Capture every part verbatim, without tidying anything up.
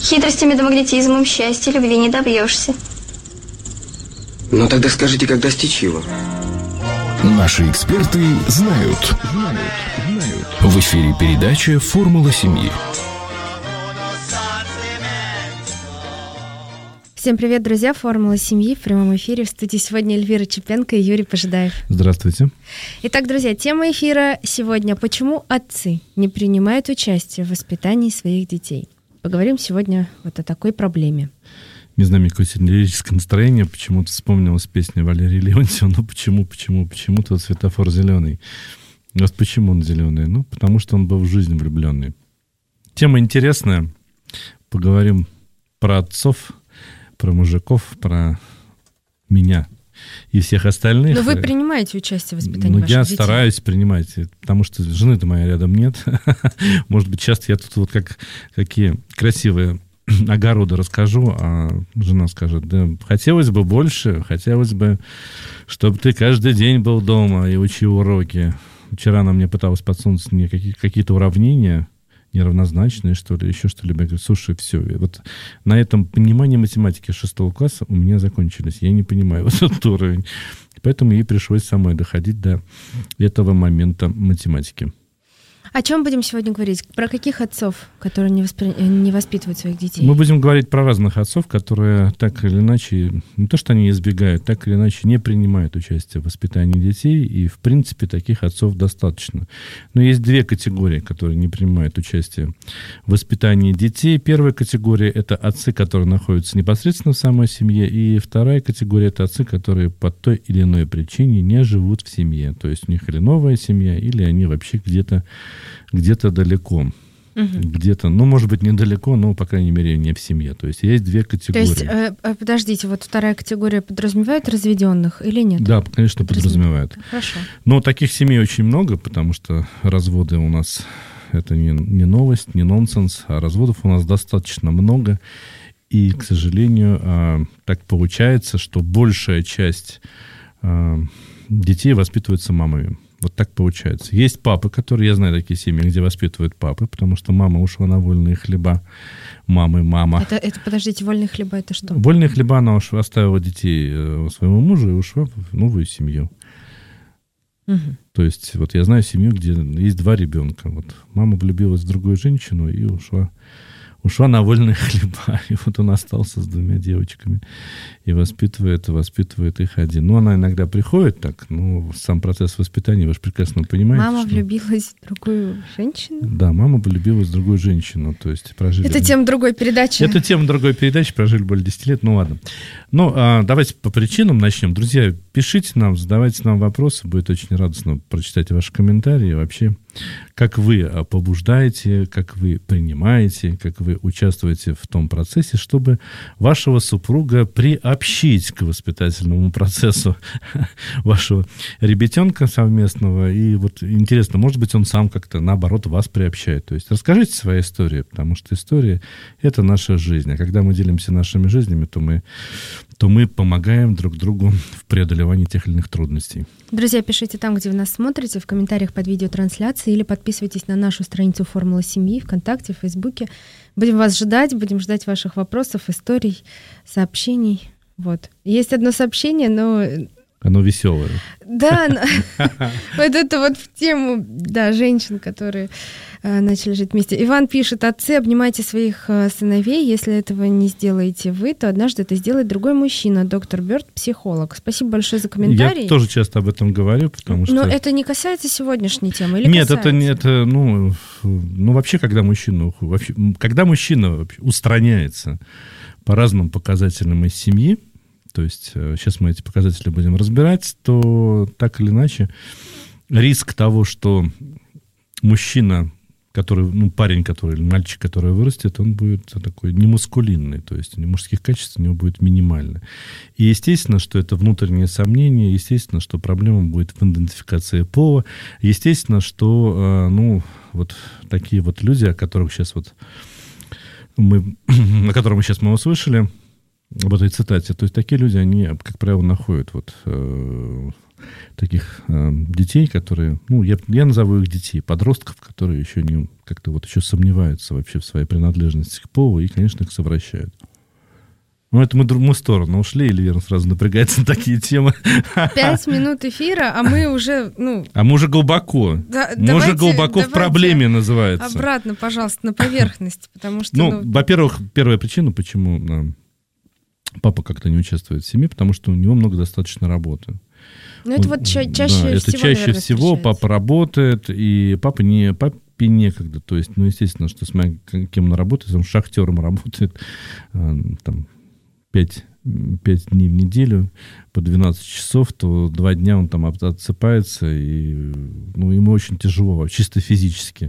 Хитростями да магнетизмом счастья, любви не добьешься. Ну тогда скажите, как достичь его? Наши эксперты знают. В эфире передача «Формула семьи». Всем привет, друзья! «Формула семьи» в прямом эфире. В студии сегодня Эльвира Чепенко и Юрий Пожидаев. Здравствуйте. Итак, друзья, тема эфира сегодня: почему отцы не принимают участие в воспитании своих детей? Поговорим сегодня вот о такой проблеме. Не знаю, какое сегодня лирическое настроение. Почему-то вспомнилась песня Валерии Леонтьева. Ну почему, почему, почему тут светофор зеленый? Вот почему он зеленый? Ну, потому что он был в жизнь влюбленный. Тема интересная. Поговорим про отцов, про мужиков, про меня и всех остальных. Но вы принимаете участие в воспитании ну, ваших я детей? Я стараюсь принимать, потому что жены-то моей рядом нет. Может быть, сейчас я тут вот как какие красивые огороды расскажу, а жена скажет: да, хотелось бы больше, хотелось бы, чтобы ты каждый день был дома и учил уроки. Вчера она мне пыталась подсунуть мне какие-то уравнения, неравнозначные, что ли, еще что-либо. Я говорю: слушай, все, вот на этом понимание математики шестого класса у меня закончились. Я не понимаю вот этот уровень. Поэтому ей пришлось самой доходить до этого момента математики. О чем будем сегодня говорить? Про каких отцов, которые не, воспри... не воспитывают своих детей? Мы будем говорить про разных отцов, которые так или иначе, не то что они избегают, так или иначе не принимают участие в воспитании детей, и в принципе таких отцов достаточно. Но есть две категории, которые не принимают участие в воспитании детей. Первая категория — это отцы, которые находятся непосредственно в самой семье, и вторая категория — это отцы, которые по той или иной причине не живут в семье. То есть у них или новая семья, или они вообще где-то где-то далеко, угу. где-то, ну, может быть, недалеко, но, по крайней мере, не в семье. То есть есть две категории. То есть, э, подождите, вот вторая категория подразумевает разведенных или нет? Да, конечно, подразумевает. Хорошо. Но таких семей очень много, потому что разводы у нас это не, не новость, не нонсенс, а разводов у нас достаточно много. И, к сожалению, так получается, что большая часть детей воспитывается мамами. Вот так получается. Есть папы, которые, я знаю такие семьи, где воспитывают папы, потому что мама ушла на вольные хлеба. Мамы, мама. Это, это подождите, вольные хлеба — это что? Вольные хлеба, она уж оставила детей своему мужу и ушла в новую семью. Угу. То есть, вот я знаю семью, где есть два ребенка. Вот мама влюбилась в другую женщину и ушла. Ушла на вольные хлеба, и вот он остался с двумя девочками и воспитывает, воспитывает их один. Ну, она иногда приходит так, но сам процесс воспитания, вы же прекрасно понимаете. Мама что... влюбилась в другую женщину? Да, мама влюбилась в другую женщину, то есть прожили... Это тема другой передачи. Это тема другой передачи, прожили более десяти лет, ну ладно. Ну, а, давайте по причинам начнем. Друзья, пишите нам, задавайте нам вопросы, будет очень радостно прочитать ваши комментарии. Вообще, как вы побуждаете, как вы принимаете, как вы участвуете в том процессе, чтобы вашего супруга приобщить к воспитательному процессу вашего ребятенка совместного. И вот интересно, может быть, он сам как-то, наоборот, вас приобщает. То есть расскажите свою историю, потому что история — это наша жизнь. А когда мы делимся нашими жизнями, то мы, то мы помогаем друг другу в преодолевании тех или иных трудностей. Друзья, пишите там, где вы нас смотрите, в комментариях под видеотрансляцией, или подписывайтесь на нашу страницу «Формула семьи» ВКонтакте, в Фейсбуке. Будем вас ждать, будем ждать ваших вопросов, историй, сообщений. Вот. Есть одно сообщение, но... Оно веселое. Да, вот это вот в тему, да, женщин, которые начали жить вместе. Иван пишет: отцы, обнимайте своих сыновей. Если этого не сделаете вы, то однажды это сделает другой мужчина. Доктор Бёрд, психолог. Спасибо большое за комментарий. Я тоже часто об этом говорю, потому что... Но это не касается сегодняшней темы, или Нет, касается? это не это, ну, ну, вообще, когда мужчина, вообще, когда мужчина устраняется по разным показателям из семьи, то есть сейчас мы эти показатели будем разбирать, то так или иначе риск того, что мужчина, который, ну, парень, который, или мальчик, который вырастет, он будет такой немаскулинный, то есть мужских качеств у него будет минимально. И естественно, что это внутреннее сомнение, естественно, что проблема будет в идентификации пола, естественно, что, ну, вот такие вот люди, о которых сейчас вот мы, о которых мы сейчас мы услышали, об этой цитате, то есть такие люди, они, как правило, находят вот э, таких э, детей, которые, ну, я, я назову их детей, подростков, которые еще не, как-то вот еще сомневаются вообще в своей принадлежности к полу и, конечно, их совращают. Ну, это мы в другую сторону ушли, или Вера сразу напрягается на такие темы. Пять минут эфира, а мы уже, ну... А мы уже глубоко. Да, мы давайте, уже глубоко в проблеме называется. Обратно, пожалуйста, на поверхность, потому что... Ну, ну... во-первых, первая причина, почему э, папа как-то не участвует в семье, потому что у него много достаточно работы. Ну, это вот ча- чаще да, всего, это чаще наверное, всего папа работает, и папа не... Папе некогда. То есть, ну, естественно, что смотря кем он работает, он шахтером работает, э, там, пять... пять дней в неделю по двенадцать часов, то два дня он там отсыпается, и ну, ему очень тяжело, чисто физически.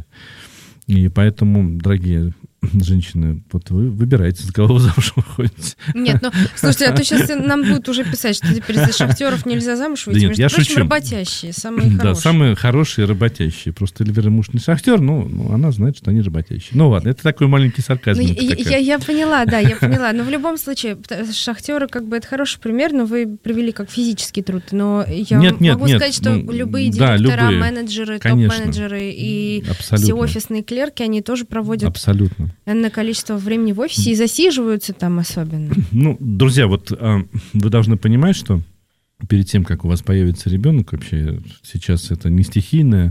И поэтому, дорогие женщины, вот вы выбирайте, за кого вы замуж выходите. Нет, ну, слушайте, а то сейчас нам будут уже писать, что теперь из шахтеров нельзя замуж выйти. Да нет, между я прочим, шучу. Работящие, самые хорошие. Да, самые хорошие работящие. Просто Эльвира муж не шахтер, но ну, она знает, что они работящие. Ну ладно, это такой маленький сарказм. Ну, я, я, я поняла, да, я поняла. Но в любом случае, шахтеры, как бы, это хороший пример, но вы привели как физический труд. Но я нет, нет, могу нет. сказать, что ну, любые да, директора, любые. менеджеры, Конечно. топ-менеджеры и Абсолютно. все офисные клерки, они тоже проводят Абсолютно. энное количество времени в офисе и засиживаются там особенно. Ну, друзья, вот а, вы должны понимать, что перед тем, как у вас появится ребенок, вообще сейчас это не стихийное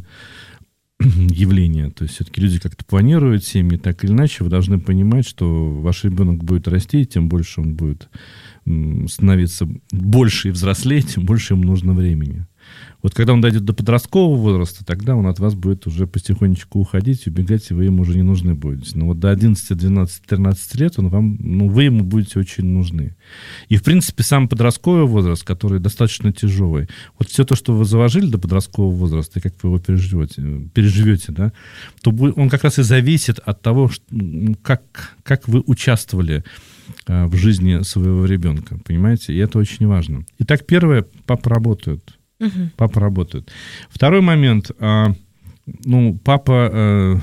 явление, то есть все-таки люди как-то планируют семьи, так или иначе, вы должны понимать, что ваш ребенок будет расти, тем больше он будет становиться больше и взрослеть, тем больше ему нужно времени. Вот когда он дойдет до подросткового возраста, тогда он от вас будет уже потихонечку уходить, убегать, и вы ему уже не нужны будете. Но вот до одиннадцати, двенадцати, тринадцати лет он вам, ну, вы ему будете очень нужны. И, в принципе, сам подростковый возраст, который достаточно тяжелый, вот все то, что вы заложили до подросткового возраста, и как вы его переживете, переживете, да, то он как раз и зависит от того, как, как вы участвовали в жизни своего ребенка, понимаете? И это очень важно. Итак, первое, папа работает. Uh-huh. Папа работает. Второй момент. А, ну, папа а,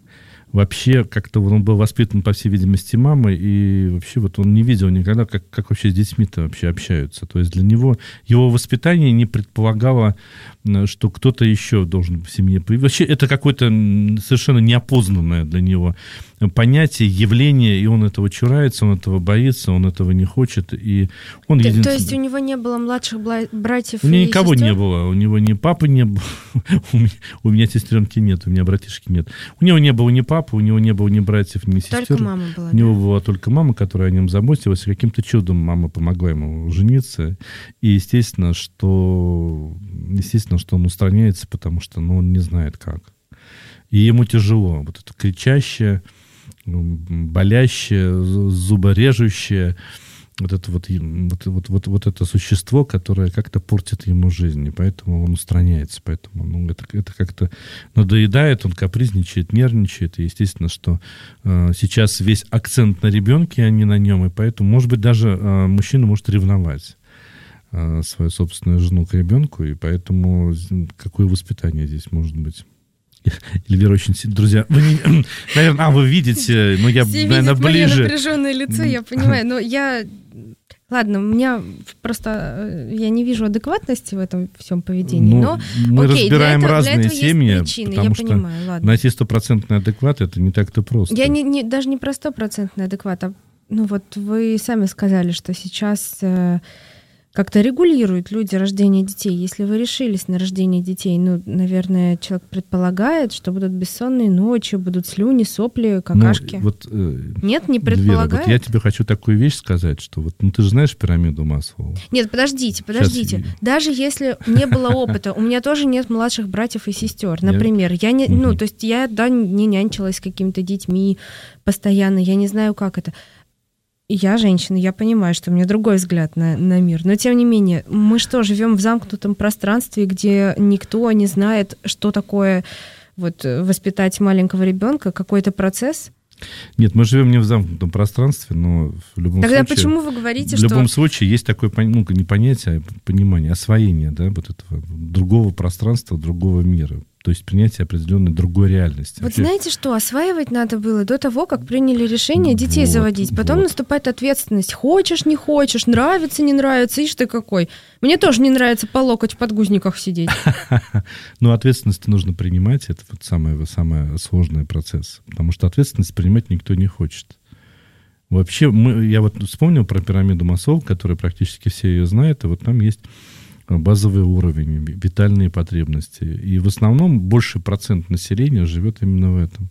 вообще как-то он был воспитан, по всей видимости, мамой, и вообще вот он не видел никогда, как, как вообще с детьми-то вообще общаются. То есть для него, его воспитание не предполагало, что кто-то еще должен в семье появиться. Вообще это какое-то совершенно неопознанное для него понятие, явление, и он этого чурается, он этого боится, он этого не хочет. И он то, единственный... то есть у него не было младших братьев у меня и никого сестер? не было. У него ни папы не было. у, меня, у меня сестренки нет, у меня братишки нет. У него не было ни папы, у него не было ни братьев, ни сестер. Только мама была. У него да? была только мама, которая о нем заботилась. И каким-то чудом мама помогла ему жениться. И естественно, что, естественно, что он устраняется, потому что ну, он не знает как. И ему тяжело. Вот это кричащее, болящее, зуборежущее, вот это вот, вот, вот, вот, вот это существо, которое как-то портит ему жизнь, и поэтому он устраняется, поэтому ну, это, это как-то надоедает, он капризничает, нервничает, и естественно, что э, сейчас весь акцент на ребенке, а не на нем, и поэтому, может быть, даже э, мужчина может ревновать э, свою собственную жену к ребенку, и поэтому какое воспитание здесь может быть? Эльвира очень сильно... Друзья, вы не... наверное, а, вы видите, но я, все наверное, видят ближе. мое напряженное лицо, я понимаю, но я... Ладно, у меня просто... Я не вижу адекватности в этом всем поведении, ну, но... Мы окей, разбираем для этого, разные для этого семьи, есть причины, потому я что понимаю, ладно. найти стопроцентный адекват — это не так-то просто. Я не, не, даже не про стопроцентный адекват, а ну вот вы сами сказали, что сейчас... Э, как-то регулируют люди рождение детей. Если вы решились на рождение детей, ну, наверное, человек предполагает, что будут бессонные ночи, будут слюни, сопли, какашки. Ну, вот, э, Нет, не Вера, предполагает? вот я тебе хочу такую вещь сказать, что вот, ну, ты же знаешь пирамиду Маслоу. Нет, подождите, подождите. Сейчас... Даже если не было опыта, у меня тоже нет младших братьев и сестер, например. Я не, ну, то есть я, да, не нянчилась с какими-то детьми постоянно, я не знаю, как это. Я женщина, я понимаю, что у меня другой взгляд на, на мир. Но, тем не менее, мы что, живем в замкнутом пространстве, где никто не знает, что такое вот, воспитать маленького ребенка, какой-то процесс? Нет, мы живем не в замкнутом пространстве, но в любом Тогда случае... почему вы говорите, в что... В любом случае есть такое, ну, не понятие, а понимание, освоение, да, вот этого другого пространства, другого мира. То есть принятие определенной другой реальности. Вот Вообще... знаете что, осваивать надо было до того, как приняли решение детей вот, заводить. Потом вот. наступает ответственность. Хочешь, не хочешь, нравится, не нравится, ишь ты какой. Мне тоже не нравится по локоть в подгузниках сидеть. Но ответственность нужно принимать, это вот самый, самый сложный процесс. Потому что ответственность принимать никто не хочет. Вообще, мы, я вот вспомнил про пирамиду Маслоу, которая практически все ее знают, и вот там есть базовый уровень, витальные потребности. И в основном больший процент населения живет именно в этом.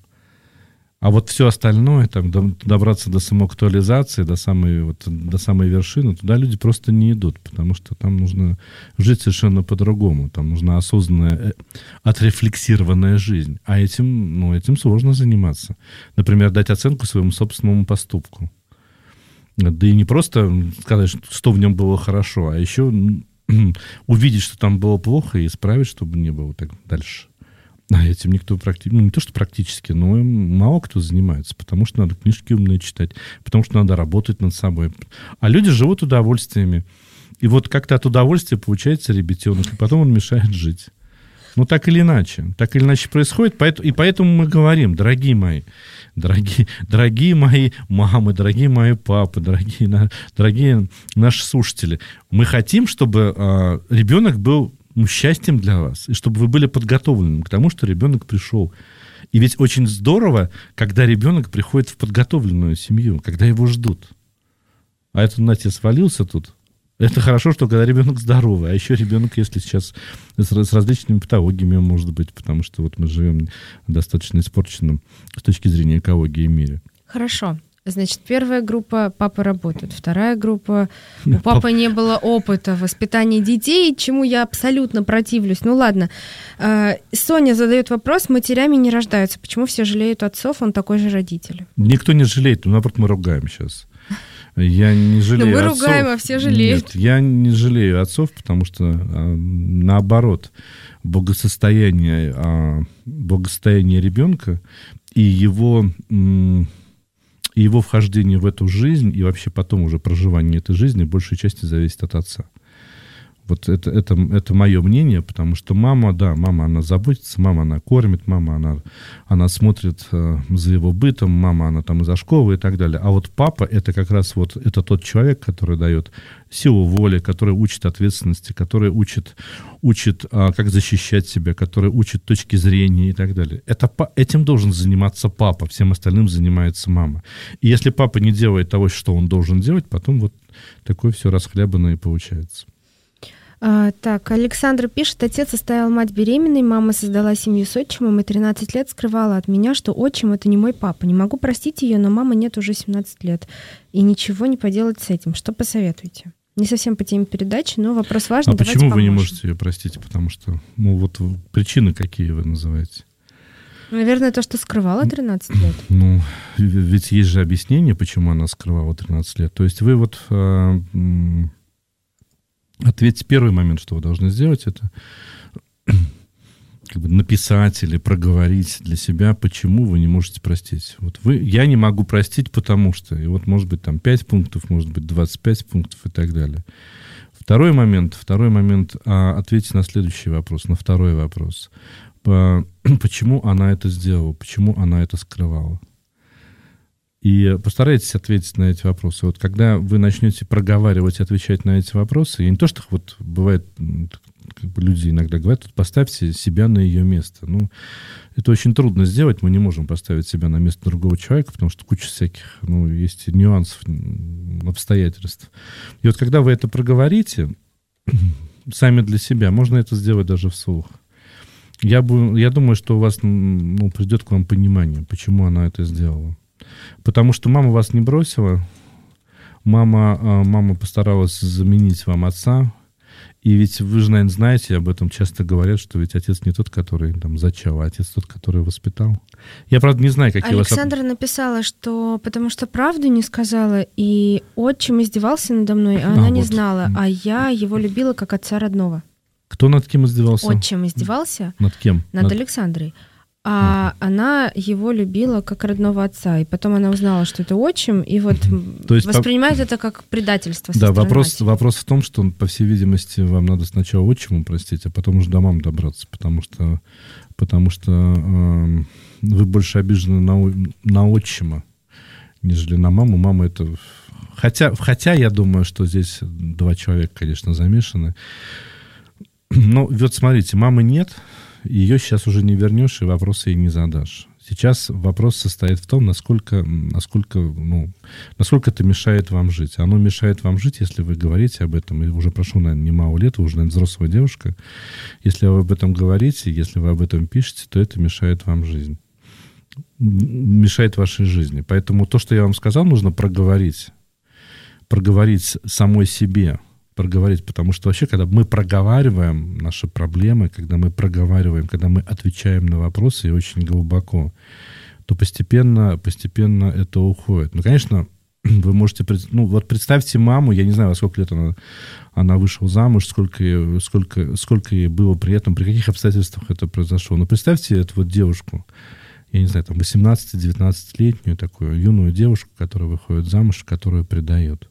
А вот все остальное, там, добраться до самоактуализации, до самой, вот, до самой вершины, туда люди просто не идут, потому что там нужно жить совершенно по-другому. Там нужна осознанная, отрефлексированная жизнь. А этим, ну, этим сложно заниматься. Например, дать оценку своему собственному поступку. Да и не просто сказать, что в нем было хорошо, а еще увидеть, что там было плохо, и исправить, чтобы не было так дальше. А этим никто практически, ну не то, что практически, но мало кто занимается, потому что надо книжки умные читать, потому что надо работать над собой. А люди живут удовольствиями. И вот как-то от удовольствия получается ребятенок, и потом он мешает жить. Ну, так или иначе. Так или иначе происходит. И поэтому мы говорим, дорогие мои, дорогие, дорогие мои мамы, дорогие мои папы, дорогие, дорогие наши слушатели, мы хотим, чтобы э, ребенок был ну, счастьем для вас, и чтобы вы были подготовлены к тому, что ребенок пришел. И ведь очень здорово, когда ребенок приходит в подготовленную семью, когда его ждут. А это, знаете, свалился тут. Это хорошо, что когда ребенок здоровый, а еще ребенок, если сейчас с, с различными патологиями может быть, потому что вот мы живем в достаточно испорченном с точки зрения экологии мире. Хорошо. Значит, первая группа — папа работает, вторая группа — у папы не было опыта воспитания детей, чему я абсолютно противлюсь. Ну ладно. Соня задает вопрос: матерями не рождаются. Почему все жалеют отцов, он такой же родитель? Никто не жалеет, ну, наоборот, мы ругаем сейчас. Я не жалею Но мы отцов. ругаем, а все жалеют. Нет, я не жалею отцов, потому что, а, наоборот, благосостояние, а, благосостояние ребенка и его, м, его вхождение в эту жизнь, и вообще потом уже проживание этой жизни, в большей части зависит от отца. Вот это, это, это мое мнение, потому что мама, да, мама, она заботится, мама, она кормит, мама, она, она смотрит э, за его бытом, мама, она там из-за школы и так далее. А вот папа, это как раз вот, это тот человек, который дает силу воли, который учит ответственности, который учит, учит э, как защищать себя, который учит точки зрения и так далее. Это, этим должен заниматься папа, всем остальным занимается мама. И если папа не делает того, что он должен делать, потом вот такое все расхлябанное и получается. А, так, Александр пишет: отец оставил мать беременной, мама создала семью с отчимом и тринадцать лет скрывала от меня, что отчим — это не мой папа. Не могу простить ее, но мама нет уже семнадцать лет. И ничего не поделать с этим. Что посоветуете? Не совсем по теме передачи, но вопрос важный. А давайте почему поможем. Вы не можете ее простить? Потому что, ну вот причины какие вы называете? Наверное, то, что скрывала тринадцать лет. Ну, ведь есть же объяснение, почему она скрывала тринадцать лет. То есть вы вот... Ответьте, первый момент, что вы должны сделать, это как бы написать или проговорить для себя, почему вы не можете простить. Вот вы, я не могу простить, потому что, и вот может быть там пять пунктов, может быть двадцать пять пунктов и так далее. Второй момент, второй момент, а, ответьте на следующий вопрос, на второй вопрос. По, почему она это сделала, почему она это скрывала? И постарайтесь ответить на эти вопросы. Вот когда вы начнете проговаривать и отвечать на эти вопросы, и не то, что вот бывает, как бы люди иногда говорят, вот поставьте себя на ее место. Ну, это очень трудно сделать, мы не можем поставить себя на место другого человека, потому что куча всяких, ну, есть нюансов, обстоятельств. И вот когда вы это проговорите сами для себя, можно это сделать даже вслух. Я, бы, я думаю, что у вас, ну, придет к вам понимание, почему она это сделала. Потому что мама вас не бросила, мама, мама постаралась заменить вам отца, и ведь вы же, наверное, знаете, об этом часто говорят, что ведь отец не тот, который там зачал, а отец тот, который воспитал. Я, правда, не знаю, какие Александра у вас... Александра написала, что потому что правду не сказала, и отчим издевался надо мной, а, а она вот. не знала, а я его любила как отца родного. Кто над кем издевался? Отчим издевался. Над кем? Над, над... Александрой. А ага. она его любила как родного отца, и потом она узнала, что это отчим, и вот То есть воспринимает по... это как предательство. Да, вопрос, вопрос в том, что, по всей видимости, вам надо сначала отчиму простить, а потом уже до мамы добраться, потому что потому что э, вы больше обижены на, на отчима, нежели на маму. Мама это... Хотя, хотя я думаю, что здесь два человека, конечно, замешаны. Но вот смотрите, мамы нет, ее сейчас уже не вернешь и вопросы ей не задашь. Сейчас вопрос состоит в том, насколько, насколько, ну, насколько это мешает вам жить. Оно мешает вам жить, если вы говорите об этом. И уже прошло, наверное, немало лет, вы уже, наверное, взрослая девушка. Если вы об этом говорите, если вы об этом пишете, то это мешает вам жизнь. Мешает вашей жизни. Поэтому то, что я вам сказал, нужно проговорить. Проговорить самой себе. Проговорить, потому что вообще, когда мы проговариваем наши проблемы, когда мы проговариваем, когда мы отвечаем на вопросы и очень глубоко, то постепенно, постепенно это уходит. Ну, конечно, вы можете... Ну, вот представьте маму, я не знаю, во сколько лет она, она вышла замуж, сколько ей, сколько, сколько ей было при этом, при каких обстоятельствах это произошло. Но представьте эту вот девушку, я не знаю, там восемнадцати-девятнадцатилетнюю такую юную девушку, которая выходит замуж, которую предает.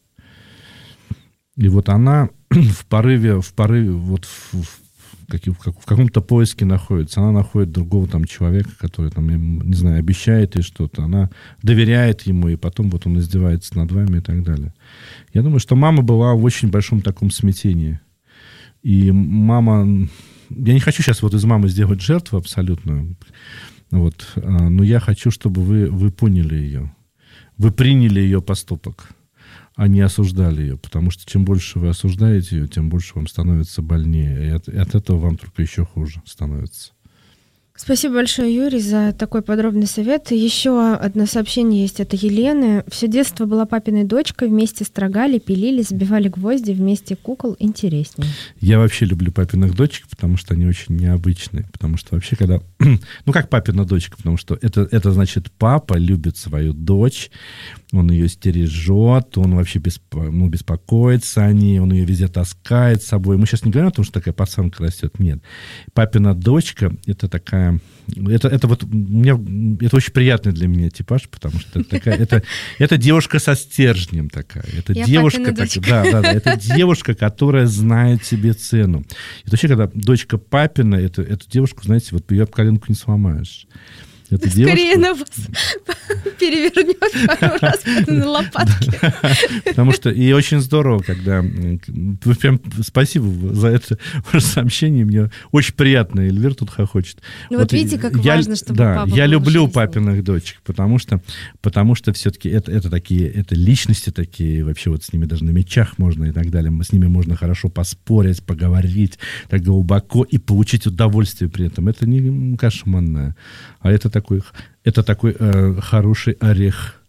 И вот она в порыве, в порыве, вот в, в, в, в каком-то поиске находится. Она находит другого там человека, который там, не знаю, обещает ей что-то. Она доверяет ему, и потом вот он издевается над вами и так далее. Я думаю, что мама была в очень большом таком смятении. И мама... Я не хочу сейчас вот из мамы сделать жертву абсолютную, вот, но я хочу, чтобы вы, вы поняли ее. Вы приняли ее поступок, а не осуждали ее, потому что чем больше вы осуждаете ее, тем больше вам становится больнее, и от, и от этого вам только еще хуже становится. Спасибо большое, Юрий, за такой подробный совет. Еще одно сообщение есть от Елены. Все детство была папиной дочкой, вместе строгали, пилили, сбивали гвозди, вместе кукол интереснее. Я вообще люблю папиных дочек, потому что они очень необычные. Потому что вообще, когда... Ну, как папина дочка? Потому что это, это значит, папа любит свою дочь, он ее стережет, он вообще беспо... ну, беспокоится о ней, он ее везде таскает с собой. Мы сейчас не говорим о том, что такая пацанка растет. Нет. Папина дочка — это такая... Это, это вот мне, это очень приятный для меня типаж, потому что это такая, это, это девушка со стержнем такая. Это Я девушка, так, да, да, да, это девушка, которая знает себе цену. И вообще, когда дочка папина, это, эту девушку, знаете, вот ее об коленку не сломаешь. Это Скорее девушка... на вас перевернет пару раз на лопатки. Потому что и очень здорово, когда... Вы прям спасибо за это ваше сообщение. Мне очень приятно. Эльвира тут хохочет. Ну вот, вот видите, как я, важно, чтобы да, папа я был люблю жизни. папиных дочек, потому что, потому что все-таки это, это такие, это личности такие, вообще вот с ними даже на мечах можно и так далее. С ними можно хорошо поспорить, поговорить так глубоко и получить удовольствие при этом. Это не каша манная, а это такой, это такой э, хороший орех.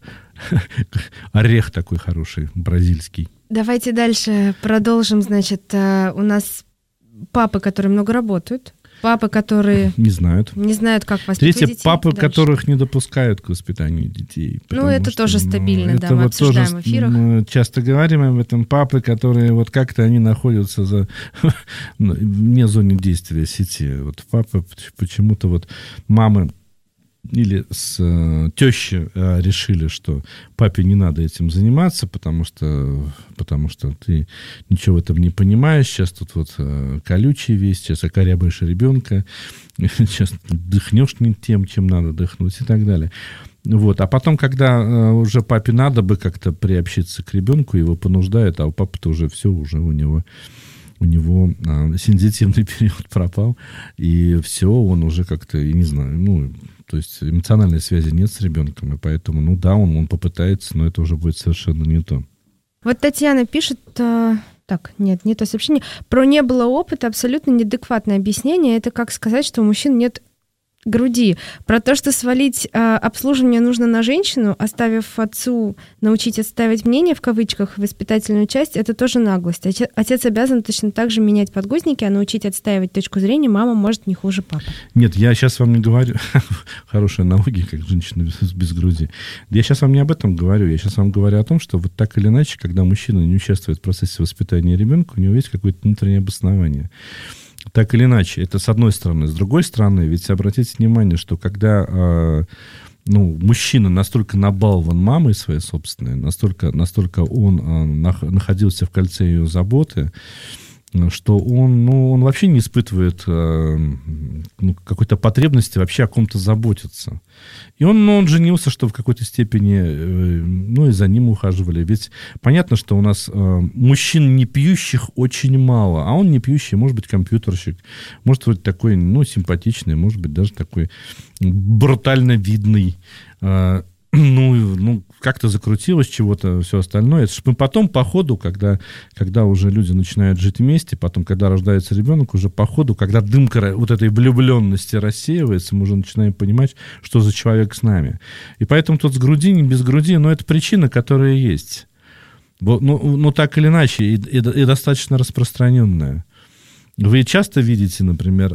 Орех такой хороший, бразильский. Давайте дальше продолжим. Значит, у нас папы, которые много работают, папы, которые... Не знают. Не знают, как воспитывать Третье, детей. папы, Дальше. которых не допускают к воспитанию детей. Ну, это что, тоже ну, стабильно, это да, мы вот обсуждаем тоже, в эфирах. Мы часто говорим об этом. Папы, которые вот как-то они находятся за... вне зоны действия сети. Вот папы почему-то вот мамы или с э, тещи э, решили, что папе не надо этим заниматься, потому что, потому что ты ничего в этом не понимаешь. Сейчас тут вот э, колючий весь, сейчас окорябаешь ребенка, сейчас дыхнешь не тем, чем надо дыхнуть и так далее. Вот. А потом, когда э, уже папе надо бы как-то приобщиться к ребенку, его понуждают, а у папы-то уже все, уже у него... у него а, сензитивный период пропал, и все, он уже как-то, я не знаю, ну, то есть эмоциональной связи нет с ребенком, и поэтому, ну да, он, он попытается, но это уже будет совершенно не то. Вот Татьяна пишет, э, так, нет, не то сообщение, про не было опыта, абсолютно неадекватное объяснение, это как сказать, что у мужчин нет груди. Про то, что свалить э, обслуживание нужно на женщину, оставив отцу научить отстаивать мнение, в кавычках, воспитательную часть, это тоже наглость. Отец, отец обязан точно так же менять подгузники, а научить отстаивать точку зрения мама может не хуже папы. Нет, я сейчас вам не говорю... Хорошая аналогия, как женщина без, без груди. Я сейчас вам не об этом говорю. Я сейчас вам говорю о том, что вот так или иначе, когда мужчина не участвует в процессе воспитания ребенка, у него есть какое-то внутреннее обоснование. Так или иначе, это с одной стороны. С другой стороны, ведь обратите внимание, что когда э, ну, мужчина настолько набалован мамой своей собственной, настолько, настолько он э, нах, находился в кольце ее заботы, что он, ну, он вообще не испытывает э, ну, какой-то потребности вообще о ком-то заботиться. И он, ну, он женился, что в какой-то степени, э, ну, и за ним ухаживали. Ведь понятно, что у нас э, мужчин не пьющих очень мало, а он не пьющий, может быть, компьютерщик, может быть, такой, ну, симпатичный, может быть, даже такой брутально видный, э, ну, ну, как-то закрутилось чего-то, все остальное. Это мы потом по ходу, когда, когда уже люди начинают жить вместе, потом, когда рождается ребенок, уже по ходу, когда дымка вот этой влюбленности рассеивается, мы уже начинаем понимать, что за человек с нами. И поэтому тут с груди, не без груди, но это причина, которая есть. Ну, ну так или иначе, и, и, и достаточно распространенная. Вы часто видите, например,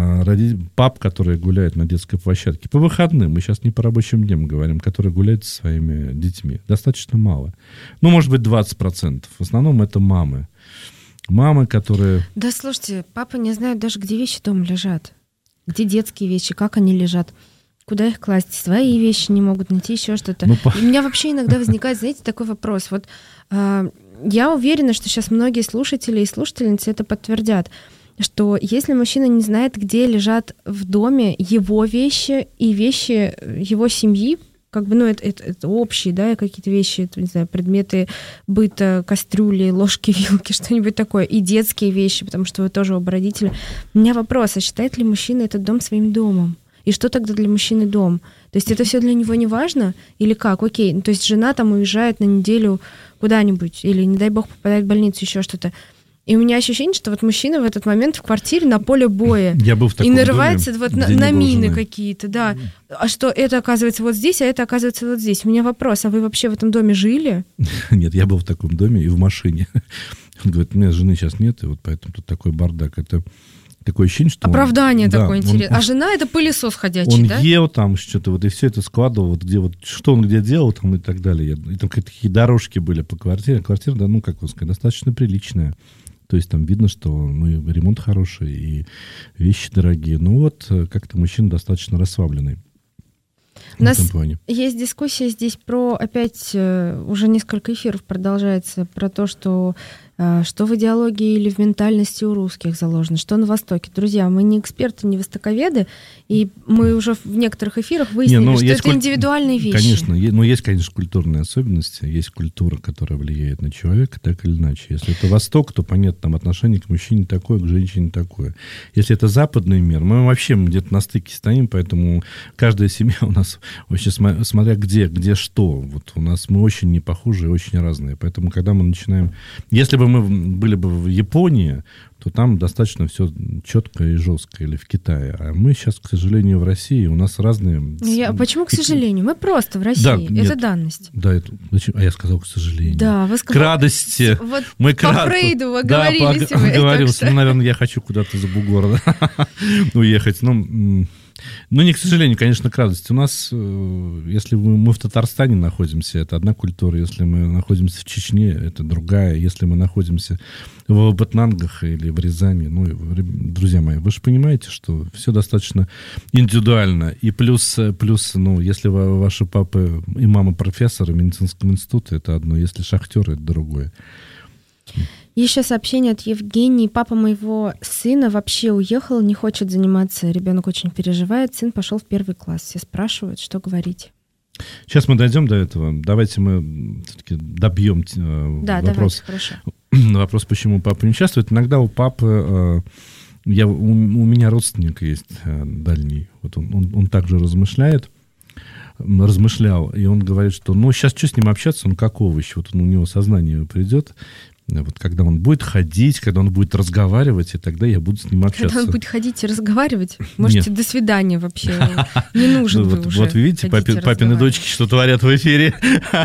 пап, которые гуляют на детской площадке по выходным, мы сейчас не по рабочим дням говорим, которые гуляют со своими детьми. Достаточно мало. Ну, может быть, двадцать процентов. В основном это мамы. Мамы, которые... Да, слушайте, папы не знают даже, где вещи дома лежат. Где детские вещи, как они лежат. Куда их класть? Свои вещи не могут найти, еще что-то. Ну, по... У меня вообще иногда возникает, знаете, такой вопрос. Вот э, я уверена, что сейчас многие слушатели и слушательницы это подтвердят, что если мужчина не знает, где лежат в доме его вещи и вещи его семьи, как бы, ну, это, это, это общие, да, какие-то вещи, это, не знаю, предметы быта, кастрюли, ложки, вилки, что-нибудь такое, и детские вещи, потому что вы тоже оба родители. У меня вопрос, а считает ли мужчина этот дом своим домом? И что тогда для мужчины дом? То есть это все для него не важно? Или как? Окей, ну, то есть жена там уезжает на неделю куда-нибудь, или, не дай бог, попадает в больницу, еще что-то. И у меня ощущение, что вот мужчина в этот момент в квартире на поле боя. Я был в таком и нарывается доме, вот на, на мины какие-то, да. А что это оказывается вот здесь, а это оказывается вот здесь. У меня вопрос, а вы вообще в этом доме жили? Нет, я был в таком доме и в машине. Он говорит, у меня жены сейчас нет, и вот поэтому тут такой бардак. Это... Такое ощущение, что оправдание он, такое да, интересное. Он, а жена это пылесос ходячий, он да? Он ел там что-то, вот и все это складывал, вот где вот, что он где делал там и так далее. И там какие-то дорожки были по квартире. Квартира, да, ну, как вам сказать, достаточно приличная. То есть там видно, что ну, и ремонт хороший, и вещи дорогие. Ну вот, как-то мужчина достаточно расслабленный. У нас есть дискуссия здесь про, опять, уже несколько эфиров продолжается, про то, что что в идеологии или в ментальности у русских заложено, что на Востоке. Друзья, мы не эксперты, не востоковеды, и мы уже в некоторых эфирах выяснили, не, ну, что это куль... индивидуальные вещи. Конечно, но есть, конечно, культурные особенности, есть культура, которая влияет на человека так или иначе. Если это Восток, то, понятно, там отношение к мужчине такое, к женщине такое. Если это западный мир, мы вообще где-то на стыке стоим, поэтому каждая семья у нас, вообще смотря где, где что, вот у нас мы очень не похожи и очень разные. Поэтому, когда мы начинаем... Если бы мы были бы в Японии, то там достаточно все четко и жестко, или в Китае. А мы сейчас, к сожалению, в России, у нас разные... Я, почему, к сожалению? Мы просто в России. Да, это нет, данность. Да, это... А я сказал, к сожалению. Да, вы сказали... К радости. Вот мы по к... Фрейду вы да, оговорились. Да, оговорился. Ну, наверное, я хочу куда-то за бугор уехать. Ну... Ну, не к сожалению, конечно, к радости. У нас, если мы в Татарстане находимся, это одна культура. Если мы находимся в Чечне, это другая. Если мы находимся в Батнангах или в Рязани, ну, друзья мои, вы же понимаете, что все достаточно индивидуально. И плюс, плюс, ну, если ваши папы и мама профессоры медицинского института, это одно. Если шахтеры, это другое. Еще сообщение от Евгении. Папа моего сына вообще уехал, не хочет заниматься. Ребенок очень переживает. Сын пошел в первый класс. Все спрашивают, что говорить. Сейчас мы дойдем до этого. Давайте мы все-таки добьем да, вопрос. Давайте, хорошо. Вопрос, почему папа не участвует. Иногда у папы... Я, у, у меня родственник есть дальний. Вот он, он, он также размышляет. размышлял, и он говорит, что ну сейчас что с ним общаться, он как овощ. Вот он, у него сознание придет. Вот когда он будет ходить, когда он будет разговаривать, и тогда я буду с ним общаться. Когда он будет ходить и разговаривать? Можете Нет. До свидания вообще. Не нужен ну, вы вот, уже. Вот видите, папи, папины дочки что творят в эфире.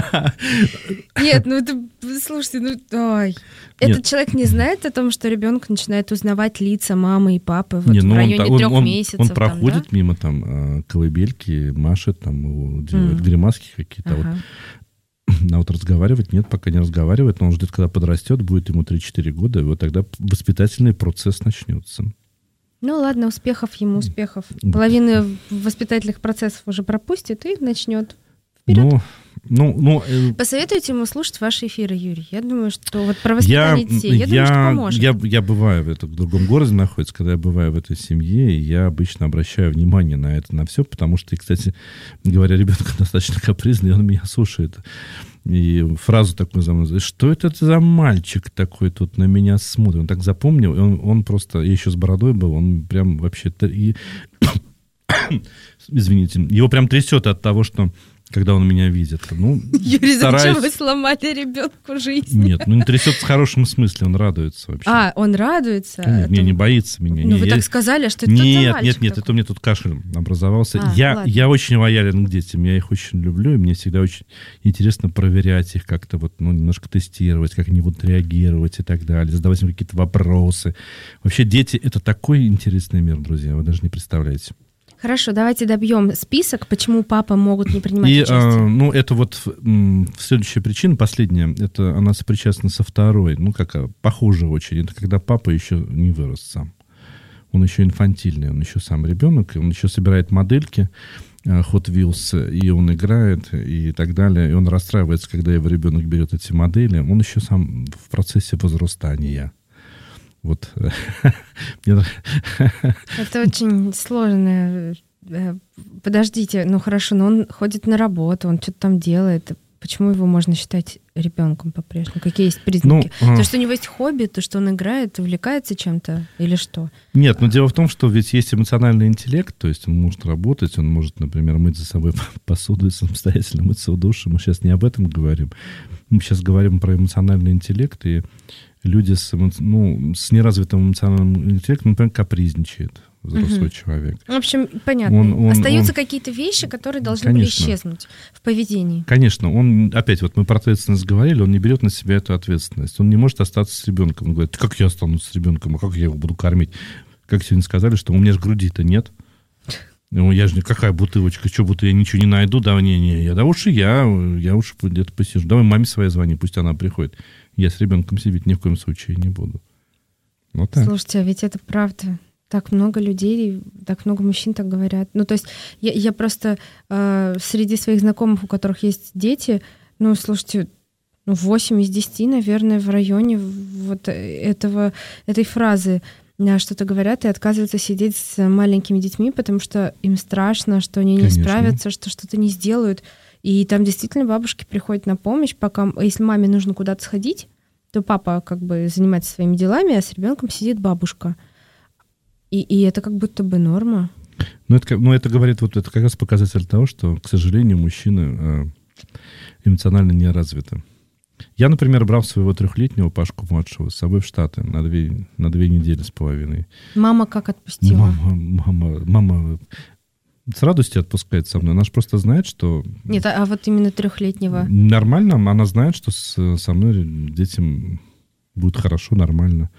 Нет, ну это, слушайте, ну ой. Этот Нет. человек не знает о том, что ребенок начинает узнавать лица мамы и папы вот Нет, ну в районе он, трех он, месяцев. Он проходит там, да? мимо там колыбельки, машет, там делает mm. гримаски какие-то. Ага. Вот. А вот разговаривать нет, пока не разговаривает, но он ждет, когда подрастет, будет ему три-четыре года, и вот тогда воспитательный процесс начнется. Ну ладно, успехов ему, успехов. Половина воспитательных процессов уже пропустит и начнет. Вперед. Ну, Ну, ну, Посоветуйте ему слушать ваши эфиры, Юрий. Я думаю, что вот про воспитание я, детей, я, я думаю, что поможет. Я, я бываю, это в другом городе находится, когда я бываю в этой семье, я обычно обращаю внимание на это, на все, потому что, кстати говоря, ребенок достаточно капризный, он меня слушает. И фразу такую за мной: что это за мальчик такой тут на меня смотрит? Он так запомнил, и он, он просто, я еще с бородой был, он прям вообще... И, извините, его прям трясет от того, что когда он меня видит. Ну, Юрий, стараюсь... зачем вы сломали ребенку жизнь? Нет, ну не трясется в хорошем смысле, он радуется вообще. А, он радуется? Нет, не, не боится меня. Ну, не, вы я... так сказали, что это Нет, тот нет, нет, такой. это у меня тут кашель образовался. А, я, ладно. я очень лоялен к детям, я их очень люблю, и мне всегда очень интересно проверять их, как-то вот, ну, немножко тестировать, как они будут реагировать и так далее, задавать им какие-то вопросы. Вообще дети — это такой интересный мир, друзья, вы даже не представляете. Хорошо, давайте добьем список, почему папы могут не принимать И, участие. а, ну, это вот м, следующая причина, последняя, это она сопричастна со второй, ну, как а, похоже очень. Это когда папа еще не вырос сам. Он еще инфантильный, он еще сам ребенок, он еще собирает модельки а, Hot Wheels, и он играет, и так далее. И он расстраивается, когда его ребенок берет эти модели. Он еще сам в процессе возрастания. Вот. Это очень сложно. Подождите, ну хорошо, но он ходит на работу, он что-то там делает. Почему его можно считать ребенком по-прежнему? Какие есть признаки? Ну, то, что у него есть хобби, то, что он играет, увлекается чем-то или что? Нет, но дело в том, что ведь есть эмоциональный интеллект, то есть он может работать, он может, например, мыть за собой посуду и самостоятельно мыться в душе. Мы сейчас не об этом говорим. Мы сейчас говорим про эмоциональный интеллект, и люди с, ну, с неразвитым эмоциональным интеллектом, например, капризничают. Взрослый угу. человек. В общем, понятно. Он, он, Остаются он... какие-то вещи, которые должны Конечно. были исчезнуть в поведении. Конечно. Он, опять, вот мы про ответственность говорили, он не берет на себя эту ответственность. Он не может остаться с ребенком. Он говорит: как я останусь с ребенком, а как я его буду кормить? Как сегодня сказали, что у меня же груди-то нет. Ну, я же не какая бутылочка, что, будто я ничего не найду, да, не, не, я, да уж и я, я уж где-то посижу. Давай маме своей звони, пусть она приходит. Я с ребенком сидеть ни в коем случае не буду. Вот так. Слушайте, а ведь это правда. Так много людей, так много мужчин так говорят. Ну, то есть я, я просто э, среди своих знакомых, у которых есть дети, ну, слушайте, ну, восемь из десяти, наверное, в районе вот этого, этой фразы что-то говорят и отказываются сидеть с маленькими детьми, потому что им страшно, что они Конечно. не справятся, что что-то не сделают. И там действительно бабушки приходят на помощь, пока, если маме нужно куда-то сходить, то папа как бы занимается своими делами, а с ребенком сидит бабушка. И, и это как будто бы норма. Ну это, ну, это говорит, вот это как раз показатель того, что, к сожалению, мужчины э, эмоционально не развиты. Я, например, брал своего трехлетнего Пашку младшего с собой в Штаты на две, на две недели с половиной. Мама как отпустила? Мама, мама, мама с радостью отпускает со мной. Она же просто знает, что... Нет, а вот именно трехлетнего? Нормально. Она знает, что с, со мной детям будет хорошо, нормально.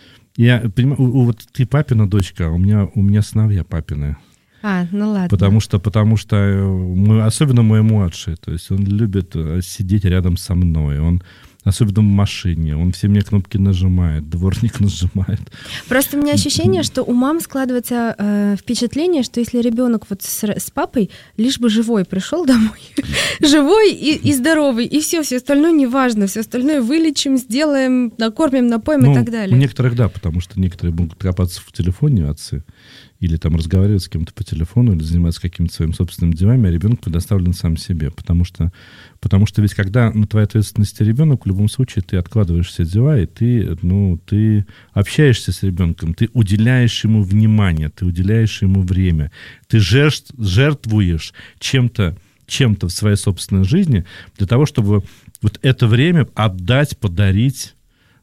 Я понимаю, вот ты папина дочка, а у меня, у меня сыновья папины. А, ну ладно. Потому что, потому что мы, особенно мой младший, то есть он любит сидеть рядом со мной, он особенно в машине, он все мне кнопки нажимает, дворник нажимает. Просто у меня ощущение, что у мам складывается э, впечатление, что если ребенок вот с, с папой, лишь бы живой пришел домой, живой и, и здоровый, и все, все остальное неважно, все остальное вылечим, сделаем, накормим, напоим ну, и так далее. У некоторых да, потому что некоторые могут копаться в телефоне, отцы, или там разговаривать с кем-то по телефону, или заниматься какими-то своими собственными делами, а ребенок предоставлен сам себе. Потому что, потому что ведь когда на твоей ответственности ребенок, в любом случае ты откладываешь все дела, и ты, ну, ты общаешься с ребенком, ты уделяешь ему внимание, ты уделяешь ему время, ты жертв, жертвуешь чем-то, чем-то в своей собственной жизни для того, чтобы вот это время отдать, подарить,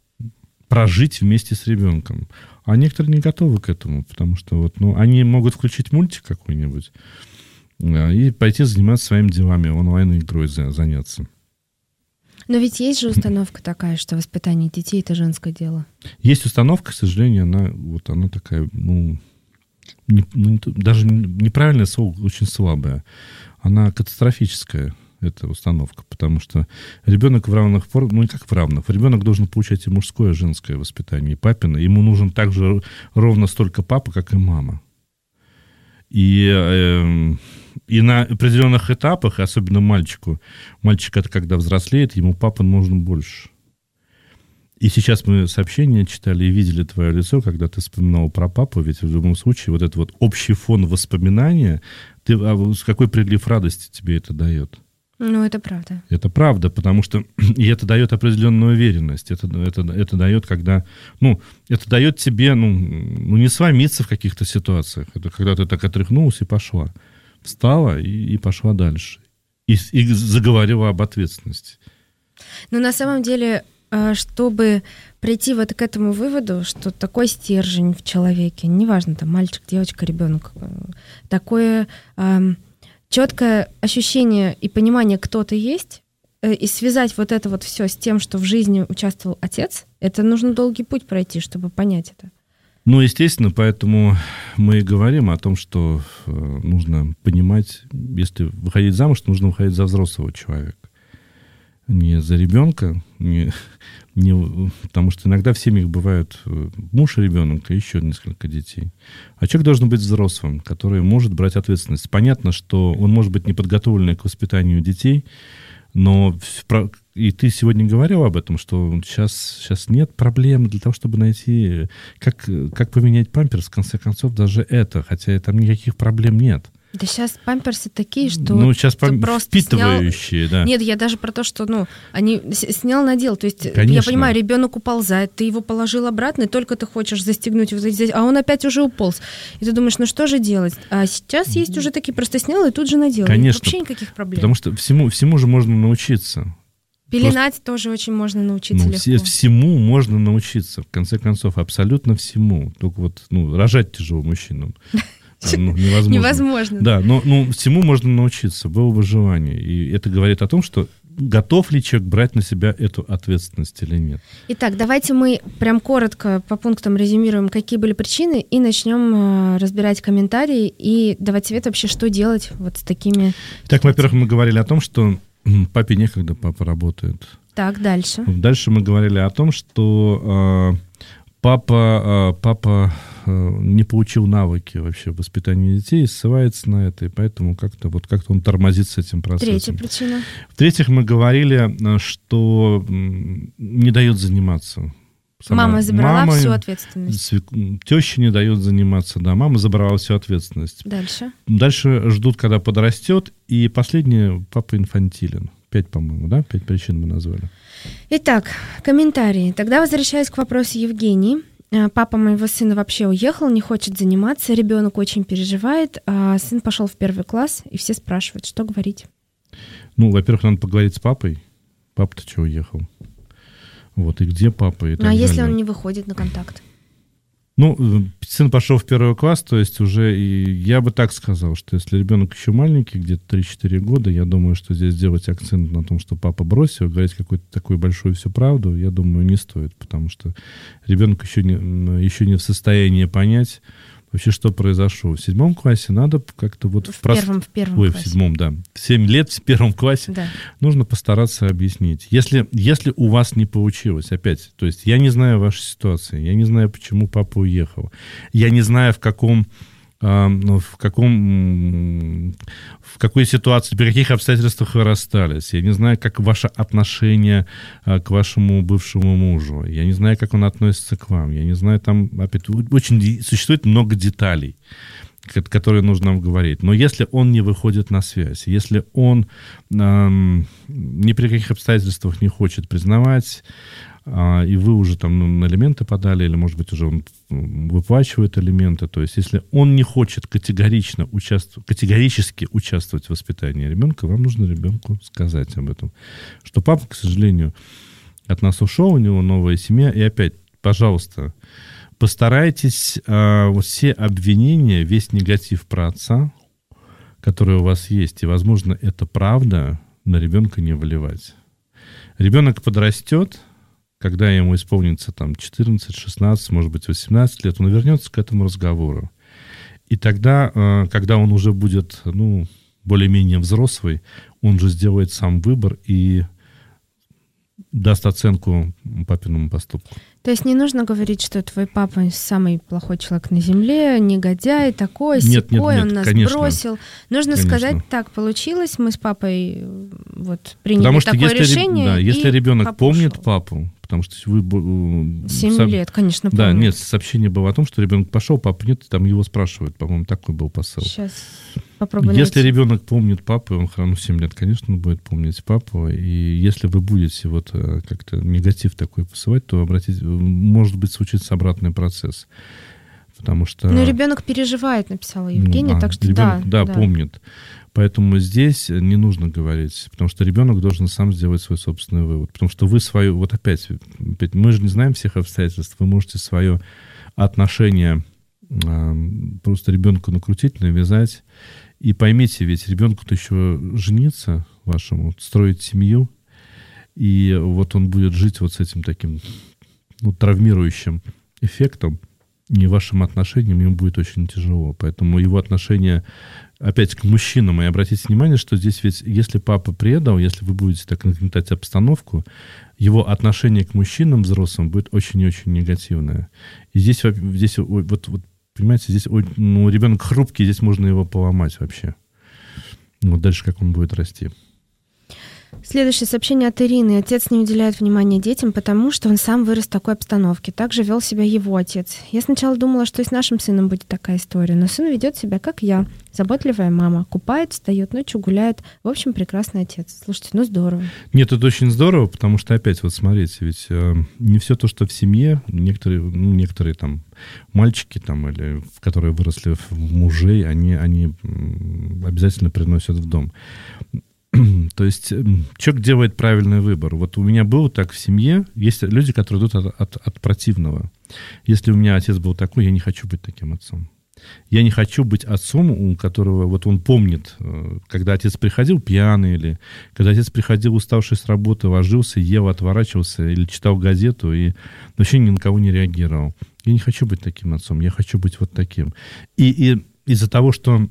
прожить вместе с ребенком. А некоторые не готовы к этому, потому что вот, ну, они могут включить мультик какой-нибудь и пойти заниматься своими делами, онлайн-игрой заняться. Но ведь есть же установка такая, что воспитание детей — это женское дело. Есть установка, к сожалению, она, вот, она такая, ну, не, ну, даже неправильное слово, очень слабое. Она катастрофическая. Эта установка, потому что ребенок в равных формах, ну не как в равных, ребенок должен получать и мужское, и женское воспитание, и папина, ему нужен также ровно столько папа, как и мама. И, э, и на определенных этапах, особенно мальчику, мальчик это когда взрослеет, ему папа нужен больше. И сейчас мы сообщения читали и видели твое лицо, когда ты вспоминал про папу, ведь в любом случае вот этот вот общий фон воспоминания, ты, а какой прилив радости тебе это дает? Ну, это правда. Это правда, потому что и это дает определенную уверенность. Это, это, это дает, когда, ну, это дает тебе, ну, ну, не сломиться в каких-то ситуациях. Это когда ты так отряхнулась и пошла. Встала и, и пошла дальше. И, и заговорила об ответственности. Но на самом деле, чтобы прийти вот к этому выводу, что такой стержень в человеке, неважно, там, мальчик, девочка, ребенок, такое... четкое ощущение и понимание, кто ты есть, и связать вот это вот все с тем, что в жизни участвовал отец, это нужно долгий путь пройти, чтобы понять это. Ну, естественно, поэтому мы и говорим о том, что нужно понимать, если выходить замуж, нужно выходить за взрослого человека. Не за ребенка, не, не, потому что иногда в семьях бывают муж и ребенок, и еще несколько детей. А человек должен быть взрослым, который может брать ответственность. Понятно, что он может быть неподготовленный к воспитанию детей, но и ты сегодня говорил об этом, что сейчас, сейчас нет проблем для того, чтобы найти, как, как поменять памперс, в конце концов, даже это, хотя там никаких проблем нет. Да сейчас памперсы такие, что ну, сейчас ты пам... просто впитывающие, снял... да. Нет, я даже про то, что, ну, они снял, надел. То есть, конечно. Я понимаю, ребенок уползает, ты его положил обратно, и только ты хочешь застегнуть его здесь, а он опять уже уполз. И ты думаешь, ну что же делать? А сейчас есть уже такие, просто снял и тут же надел. Конечно. Вообще никаких проблем. Потому что всему, всему же можно научиться. Пеленать просто... тоже очень можно научиться ну, легко. Все, всему можно научиться, в конце концов, абсолютно всему. Только вот, ну, рожать тяжело мужчинам. Ну, невозможно. невозможно. Да, но ну, всему можно научиться, было бы желание. И это говорит о том, что готов ли человек брать на себя эту ответственность или нет. Итак, давайте мы прям коротко по пунктам резюмируем, какие были причины, и начнем э, разбирать комментарии и давать совет вообще, что делать вот с такими... Так, во-первых, мы говорили о том, что папе некогда, папа работает. Так, дальше. Дальше мы говорили о том, что... Э, Папа, папа не получил навыки вообще воспитания детей и ссылается на это, и поэтому как-то, вот как-то он тормозит с этим процессом. Третья причина. В-третьих, мы говорили, что не дает заниматься. Сама мама забрала мама, всю ответственность. Теща не дает заниматься, да, мама забрала всю ответственность. Дальше. Дальше ждут, когда подрастет, и последнее, папа инфантилен. Пять, по-моему, да? Пять причин мы назвали. Итак, комментарии. Тогда возвращаюсь к вопросу Евгении. Папа моего сына вообще уехал, не хочет заниматься, ребенок очень переживает, а сын пошел в первый класс, и все спрашивают, что говорить. Ну, во-первых, надо поговорить с папой. Папа-то что уехал? Вот, и где папа? И так ну, а далее. если он не выходит на контакт? Ну, сын пошел в первый класс, то есть уже, и я бы так сказал, что если ребенок еще маленький, где-то три-четыре года, я думаю, что здесь делать акцент на том, что папа бросил, говорить какую-то такую большую всю правду, я думаю, не стоит, потому что ребенок еще не, еще не в состоянии понять вообще, что произошло. В седьмом классе надо как-то вот... В, в прост... первом, в первом Ой, классе. в седьмом, да. В семь лет в первом классе да. нужно постараться объяснить. Если, если у вас не получилось, опять, то есть я не знаю вашей ситуации, я не знаю, почему папа уехал, я не знаю, в каком... Ну, в каком, в какой ситуации, при каких обстоятельствах вы расстались. Я не знаю, как ваше отношение к вашему бывшему мужу. Я не знаю, как он относится к вам. Я не знаю, там, опять, очень существует много деталей, которые нужно нам говорить. Но если он не выходит на связь, если он эм, ни при каких обстоятельствах не хочет признавать, и вы уже там ну, на алименты подали, или, может быть, уже он выплачивает алименты, то есть если он не хочет категорично участвовать, категорически участвовать в воспитании ребенка, вам нужно ребенку сказать об этом. Что папа, к сожалению, от нас ушел, у него новая семья, и опять, пожалуйста, постарайтесь а, вот все обвинения, весь негатив про отца, который у вас есть, и, возможно, это правда, на ребенка не выливать. Ребенок подрастет, когда ему исполнится там четырнадцать, шестнадцать, может быть, восемнадцать лет, он вернется к этому разговору. И тогда, когда он уже будет, ну, более-менее взрослый, он же сделает сам выбор и даст оценку папиному поступку. То есть не нужно говорить, что твой папа самый плохой человек на земле, негодяй, такой, нет, сякой, нет, он нет, нас конечно. бросил. Нужно Конечно. сказать, так получилось, мы с папой вот приняли Потому что такое если, решение. да, если и ребенок папа помнит ушел. папу, потому что вы... Семь сам- лет, конечно, помню. Да, нет, сообщение было о том, что ребенок пошел, папа нет, там его спрашивают, по-моему, такой был посыл. Сейчас попробую Если найти. ребенок помнит папу, он храну семь лет, конечно, он будет помнить папу. И если вы будете вот э, как-то негатив такой посылать, то обратите, может быть, случится обратный процесс. Потому что... Ну, ребенок переживает, написала Евгения, Ну, а, так что ребенок, да, да, помнит. Поэтому здесь не нужно говорить, потому что ребенок должен сам сделать свой собственный вывод. Потому что вы свою... Вот опять, опять мы же не знаем всех обстоятельств. Вы можете свое отношение э, просто ребенку накрутить, навязать. И поймите, ведь ребенку-то еще жениться вашему, строить семью, и вот он будет жить вот с этим таким ну, травмирующим эффектом, и вашим отношениям ему будет очень тяжело. Поэтому его отношение опять к мужчинам, и обратите внимание, что здесь ведь, если папа предал, если вы будете так нагнетать обстановку, его отношение к мужчинам взрослым будет очень и очень негативное. И здесь, здесь вот, вот понимаете, здесь ну, ребенок хрупкий, здесь можно его поломать вообще. Вот дальше как он будет расти. Следующее сообщение от Ирины. Отец не уделяет внимания детям, потому что он сам вырос в такой обстановке. Так же вел себя его отец. Я сначала думала, что и с нашим сыном будет такая история, но сын ведет себя, как я. Заботливая мама. Купает, встает, ночью гуляет. В общем, прекрасный отец. Слушайте, ну здорово. Нет, это очень здорово, потому что опять, вот смотрите, ведь э, не все то, что в семье, некоторые, ну, некоторые там мальчики, там, или, которые выросли в мужей, они, они обязательно приносят в дом. То есть человек делает правильный выбор. Вот у меня было так в семье. Есть люди, которые идут от, от, от противного. Если у меня отец был такой, я не хочу быть таким отцом. Я не хочу быть отцом, у которого вот он помнит, когда отец приходил пьяный, или когда отец приходил уставший с работы, ложился, ел, отворачивался, или читал газету и вообще ни на кого не реагировал. Я не хочу быть таким отцом, я хочу быть вот таким. И, и из-за того, что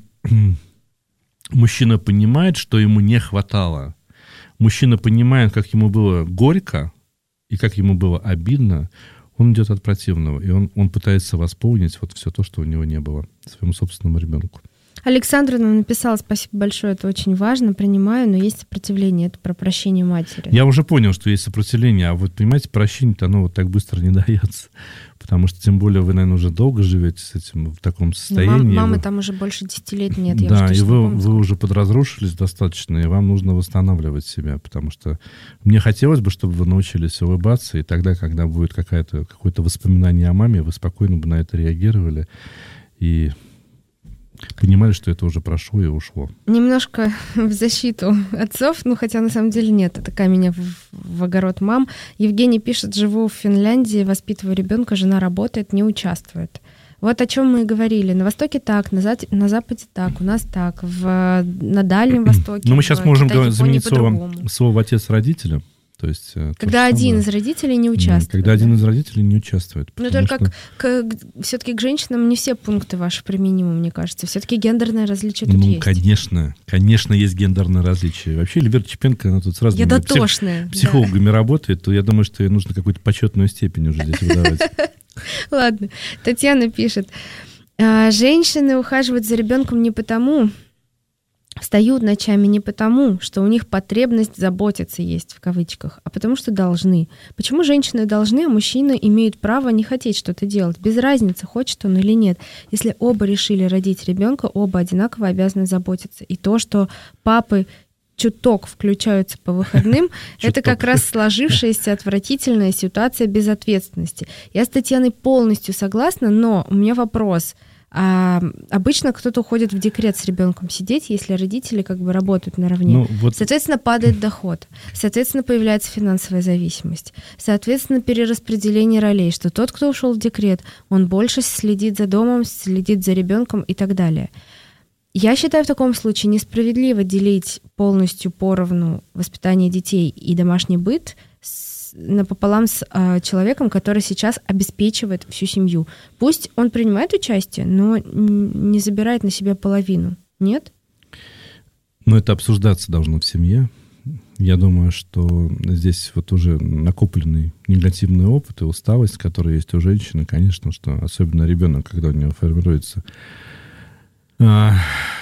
мужчина понимает, что ему не хватало, мужчина понимает, как ему было горько и как ему было обидно, он идет от противного, и он, он пытается восполнить вот все то, что у него не было, своему собственному ребенку. Александра нам написала: спасибо большое, это очень важно, принимаю, но есть сопротивление, это про прощение матери. Я уже понял, что есть сопротивление, а вот, понимаете, прощение-то оно вот так быстро не дается, потому что, тем более, вы, наверное, уже долго живете с этим, в таком состоянии. Мам, мамы вы... там уже больше десяти лет нет, я Да, уже и точно вы, помню. вы уже подразрушились достаточно, и вам нужно восстанавливать себя, потому что мне хотелось бы, чтобы вы научились улыбаться, и тогда, когда будет какая-то, какое-то воспоминание о маме, вы спокойно бы на это реагировали, и понимали, что это уже прошло и ушло. Немножко в защиту отцов, ну хотя на самом деле нет, это камень в, в огород мам. Евгений пишет: живу в Финляндии, воспитываю ребенка, жена работает, не участвует. Вот о чем мы и говорили. На Востоке так, на, за, на Западе так, у нас так, в, на Дальнем Востоке. Ну, мы сейчас можем Китае, заменить слово, по-другому. слово «отец» родителя. То есть, когда один из родителей не участвует. Когда да? один из родителей не участвует. Но только что... к, к, все-таки к женщинам не все пункты ваши применимы, мне кажется. Все-таки гендерное различие тут ну, есть. конечно. Конечно, есть гендерное различие. Вообще, Эльвира Чепенко, она тут сразу Я дотошная. Псих, психологами да. работает, то я думаю, что ей нужно какую-то почетную степень уже здесь выдавать. Ладно. Татьяна пишет: женщины ухаживают за ребенком не потому... Встают ночами не потому, что у них потребность заботиться есть, в кавычках, а потому что должны. Почему женщины должны, а мужчины имеют право не хотеть что-то делать? Без разницы, хочет он или нет. Если оба решили родить ребенка, оба одинаково обязаны заботиться. И то, что папы чуток включаются по выходным, это как раз сложившаяся отвратительная ситуация безответственности. Я с Татьяной полностью согласна, но у меня вопрос. А обычно кто-то уходит в декрет с ребенком сидеть, если родители как бы работают наравне. Ну, вот... Соответственно, падает доход. Соответственно, появляется финансовая зависимость. Соответственно, перераспределение ролей, что тот, кто ушел в декрет, он больше следит за домом, следит за ребенком и так далее. Я считаю, в таком случае несправедливо делить полностью поровну воспитание детей и домашний быт с напополам с а, человеком, который сейчас обеспечивает всю семью. Пусть он принимает участие, но не забирает на себя половину. Нет? Но это обсуждаться должно в семье. Я думаю, что здесь вот уже накопленный негативный опыт и усталость, которая есть у женщины, конечно, что особенно ребенок, когда у него формируется а,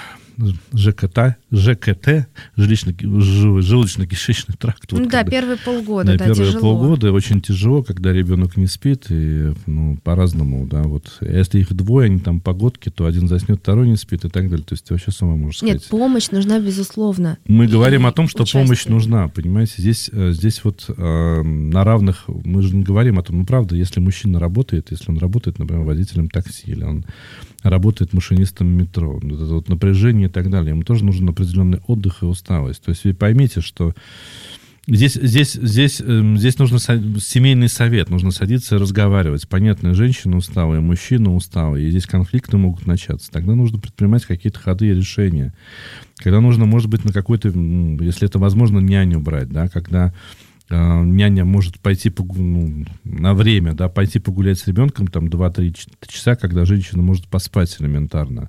ЖКТ, ЖКТ, желудочно-кишечный тракт. Вот ну да, когда, первые полгода, да, да, первые тяжело. полгода очень тяжело, когда ребенок не спит, и ну, по-разному, да, вот. Если их двое, они там погодки, то один заснет, второй не спит и так далее. То есть ты вообще с ума можешь сказать. Нет, помощь нужна, безусловно. Мы и говорим о том, что участие. помощь нужна, понимаете? Здесь, здесь вот э, на равных, мы же не говорим о том, ну, правда, если мужчина работает, если он работает, например, водителем такси, или он работает машинистом метро, вот это вот напряжение и так далее, ему тоже нужен определенный отдых и усталость. То есть вы поймите, что здесь, здесь, здесь, э, здесь нужно со- семейный совет, нужно садиться и разговаривать. Понятно, женщина устала, и мужчина устал, и здесь конфликты могут начаться. Тогда нужно предпринимать какие-то ходы и решения. Когда нужно, может быть, на какой-то, если это возможно, няню брать, да, когда э, няня может пойти погу- ну, на время, да, пойти погулять с ребенком там два-три часа, когда женщина может поспать элементарно.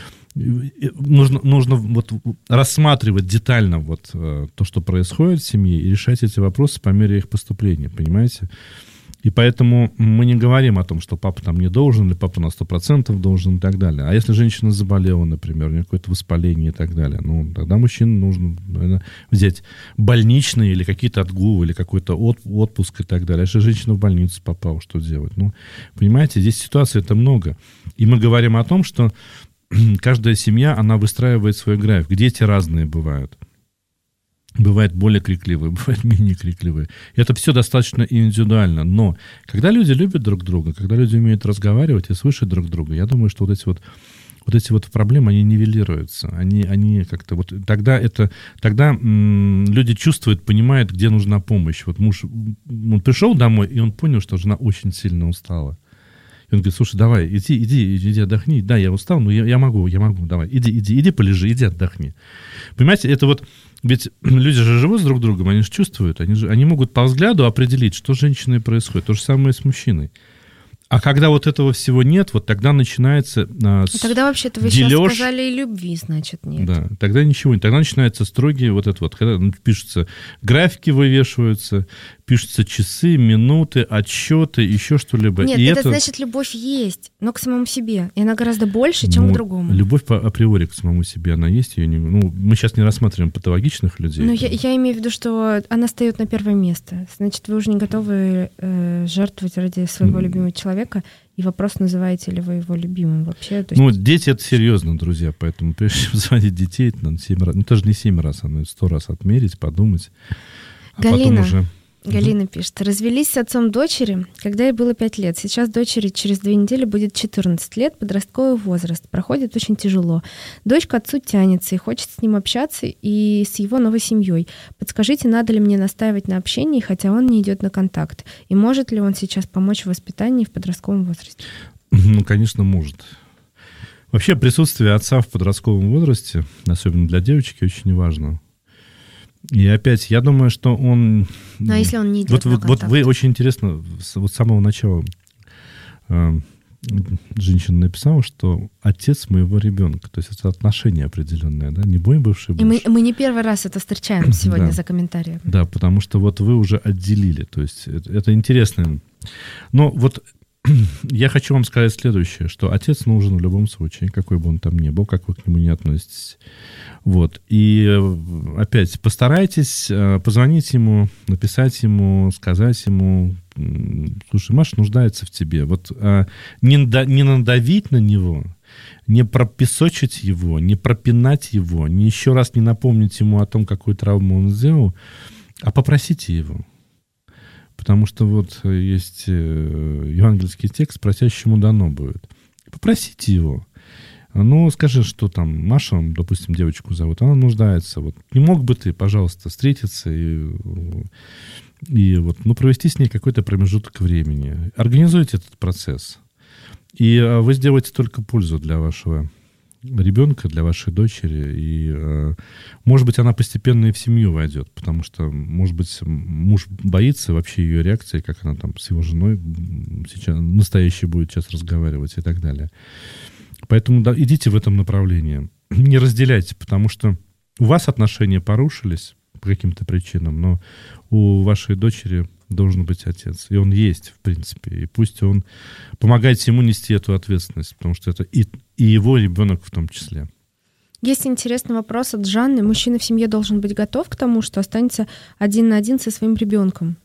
Нужно, нужно вот рассматривать детально вот, э, то, что происходит в семье, и решать эти вопросы по мере их поступления, понимаете? И поэтому мы не говорим о том, что папа там не должен, или папа на сто процентов должен и так далее. А если женщина заболела, например, у нее какое-то воспаление и так далее, ну, тогда мужчине нужно, наверное, взять больничные или какие-то отгулы, или какой-то от, отпуск и так далее. А если женщина в больницу попала, что делать? Ну, понимаете, здесь ситуаций это много. И мы говорим о том, что каждая семья, она выстраивает свой график. Дети разные бывают. Бывают более крикливые, бывают менее крикливые. Это все достаточно индивидуально. Но когда люди любят друг друга, когда люди умеют разговаривать и слышать друг друга, я думаю, что вот эти вот, вот, эти вот проблемы, они нивелируются. Они, они как-то вот... Тогда, это, тогда м- люди чувствуют, понимают, где нужна помощь. Вот муж, он пришел домой, и он понял, что жена очень сильно устала. И он говорит: слушай, давай, иди, иди, иди отдохни. Да, я устал, но я, я могу, я могу, давай, иди, иди, иди полежи, иди отдохни. Понимаете, это вот, ведь люди же живут с друг другом, они же чувствуют, они, же, они могут по взгляду определить, что с женщиной происходит. То же самое и с мужчиной. А когда вот этого всего нет, вот тогда начинается... А, тогда вообще-то вы дележ... сейчас сказали, и любви, значит, нет. Да, тогда ничего нет. Тогда начинается строгий вот это вот, когда пишутся графики, вывешиваются, пишутся часы, минуты, отчеты, еще что-либо. Нет, и это, это значит, любовь есть, но к самому себе. И она гораздо больше, чем ну, к другому. Любовь по априори к самому себе, она есть. Ее не... ну, мы сейчас не рассматриваем патологичных людей. Но я, я имею в виду, что она встает на первое место. Значит, вы уже не готовы э, жертвовать ради своего mm. любимого человека. И вопрос, называете ли вы его любимым вообще. То есть... Ну, дети — это серьезно, друзья. Поэтому прежде чем звонить детей, это надо семь раз. Ну, тоже не семь раз, а надо сто раз отмерить, подумать. А Галина. потом уже... Галина пишет: развелись с отцом дочери, когда ей было пять лет. Сейчас дочери через две недели будет четырнадцать лет, подростковый возраст. Проходит очень тяжело. Дочь к отцу тянется и хочет с ним общаться и с его новой семьей. Подскажите, надо ли мне настаивать на общении, хотя он не идет на контакт? И может ли он сейчас помочь в воспитании в подростковом возрасте? Ну, конечно, может. Вообще присутствие отца в подростковом возрасте, особенно для девочки, очень важно. И опять, я думаю, что он... Ну, а если он не идет вот, на вот, контакт? Вот вы очень интересно, вот с самого начала э, женщина написала, что отец моего ребенка. То есть это отношение определенное, да? Не мой бывший И муж. мы, мы не первый раз это встречаем сегодня Да. за комментарием. Да, потому что вот вы уже отделили. То есть это, это интересно. Но вот я хочу вам сказать следующее, что отец нужен в любом случае, какой бы он там ни был, как вы к нему не относитесь. Вот. И опять постарайтесь позвонить ему, написать ему, сказать ему: слушай, Маша нуждается в тебе. Вот не, не надавить на него, не пропесочить его, не пропинать его, не еще раз не напомнить ему о том, какую травму он сделал, а попросите его. Потому что вот есть евангельский текст: просящему дано будет. Попросите его. Ну, скажи, что там Маша, допустим, девочку зовут, она нуждается. Вот не мог бы ты, пожалуйста, встретиться и, и вот, ну, провести с ней какой-то промежуток времени. Организуйте этот процесс. И вы сделаете только пользу для вашего ребенка, для вашей дочери. И, может быть, она постепенно и в семью войдет, потому что, может быть, муж боится вообще ее реакции, как она там с его женой сейчас, настоящей будет сейчас разговаривать и так далее. Поэтому да, идите в этом направлении. Не разделяйте, потому что у вас отношения порушились, по каким-то причинам, но у вашей дочери должен быть отец. И он есть, в принципе. И пусть он помогает ему нести эту ответственность, потому что это и, и его ребенок в том числе. Есть интересный вопрос от Жанны. Мужчина в семье должен быть готов к тому, что останется один на один со своим ребенком?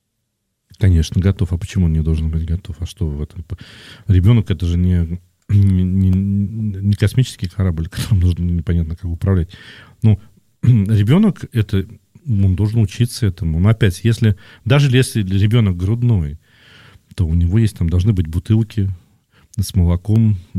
Конечно, готов. А почему он не должен быть готов? А что в этом? Ребенок — это же не, не, не, не космический корабль, которым нужно непонятно как управлять. Ну, ребенок — это... Он должен учиться этому. Но опять, если, даже если ребенок грудной, то у него есть, там должны быть бутылки с молоком, э,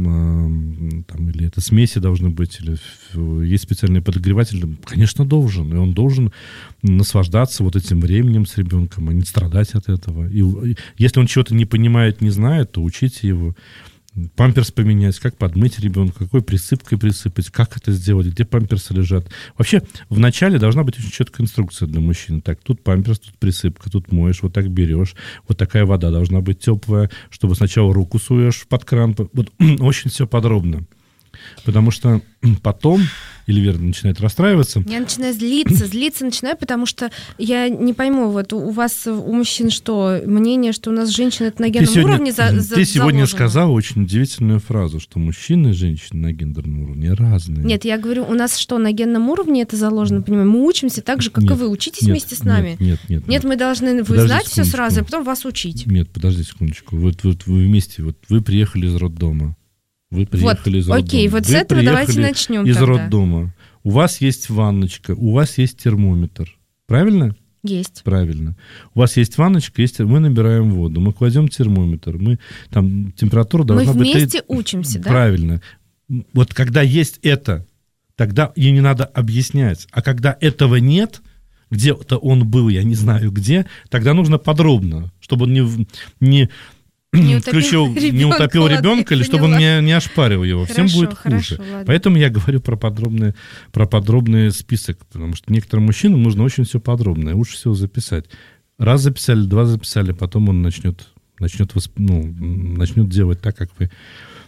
там, или это смеси должны быть, или есть специальный подогреватель. Конечно, должен. И он должен наслаждаться вот этим временем с ребенком, а не страдать от этого. И если он чего-то не понимает, не знает, то учите его. Памперс поменять, как подмыть ребенка, какой присыпкой присыпать, как это сделать, где памперсы лежат. Вообще, вначале должна быть очень четкая инструкция для мужчин. Так, тут памперс, тут присыпка, тут моешь, вот так берешь. Вот такая вода должна быть теплая, чтобы сначала руку суешь под кран. Вот очень все подробно. Потому что потом Эльвира начинает расстраиваться. Я начинаю злиться, злиться начинаю, потому что я не пойму, вот у вас, у мужчин что, мнение, что у нас женщины это на генном сегодня, уровне за, за, Ты сегодня заложено. сказала очень удивительную фразу, что мужчины и женщины на гендерном уровне разные. Нет, я говорю, у нас что, на генном уровне это заложено, понимаем? Мы учимся так же, как нет, и вы. Учитесь нет, вместе с нами. Нет, нет, нет. Нет, мы должны вы Подожди знать все секундочку. сразу, а потом вас учить. Нет, подожди секундочку. Вот, вот вы вместе, вот вы приехали из роддома. Вы приехали вот, из роддома. Окей, вот вы с этого давайте приехали начнем из тогда. роддома. У вас есть ванночка, у вас есть термометр. Правильно? Есть. Правильно. У вас есть ванночка, есть, мы набираем воду, мы кладем термометр, мы там температура должна мы быть... Мы вместе учимся, да? Правильно. Вот когда есть это, тогда ей не надо объяснять. А когда этого нет, где-то он был, я не знаю где, тогда нужно подробно, чтобы он не... не Не включил, утопил не утопил ладно, ребенка, или чтобы он не, не ошпарил его. Хорошо, Всем будет хорошо, хуже. ладно. Поэтому я говорю про подробный, про подробный список, потому что некоторым мужчинам нужно очень все подробное. Лучше всего записать. Раз записали, два записали, потом он начнет, начнет, ну, начнет делать так, как вы,